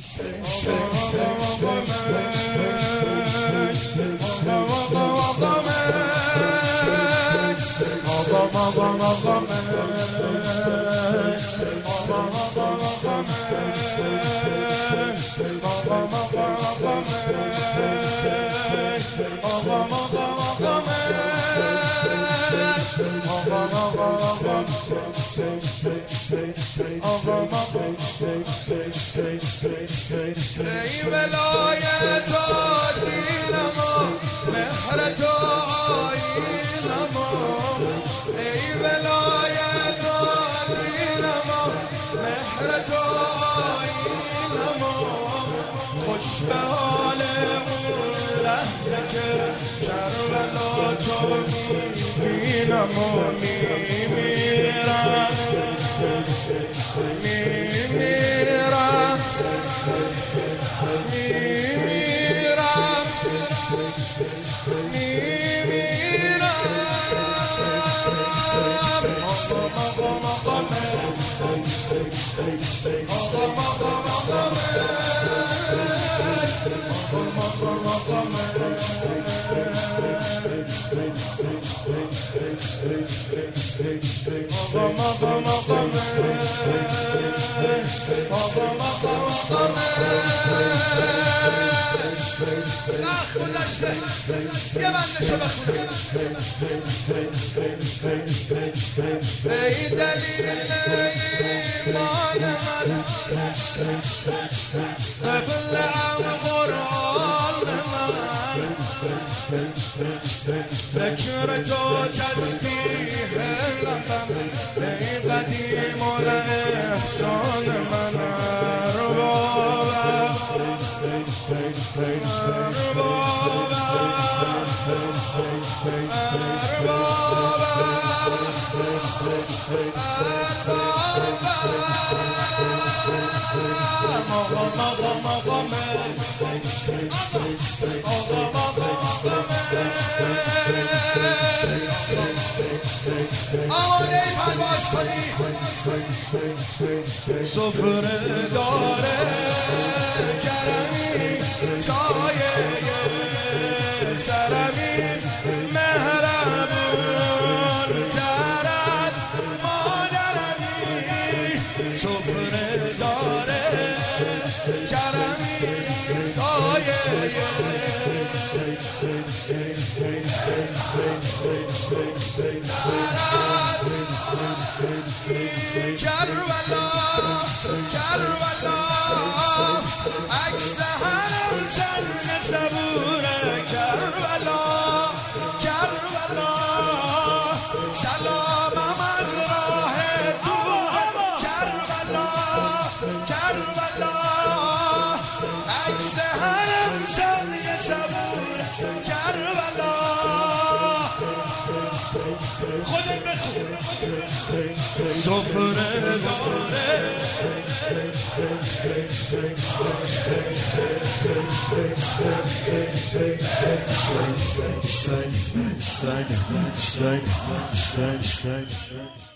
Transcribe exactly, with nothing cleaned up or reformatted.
ای ولایت دین ما مهر تو آیین ما ای ولایت دین ما مهر تو آیین ما خوش به حال اون لحظه که کربلا تو میبینم و میمیرم میمیرم میمیرم میمیرم آقا مقام آقا مقام یه بندشه بخونه ای دلیل ایمان من قبلم قرآن من ذکر تو تسبیح لبم ای قدیم الاحسان من اربابم اربابم سفره داره کرمی سایه سرمی مهربون ترد مادرمی سفره داره کرمی سایه کربلا کربلا عکس هر زن صبوره کربلا کربلا سلامم از راه دور کربلا کربلا عکس هر زن صبوره کربلا خودت بخون سفره داره Sing, sing, sing, sing, sing, sing.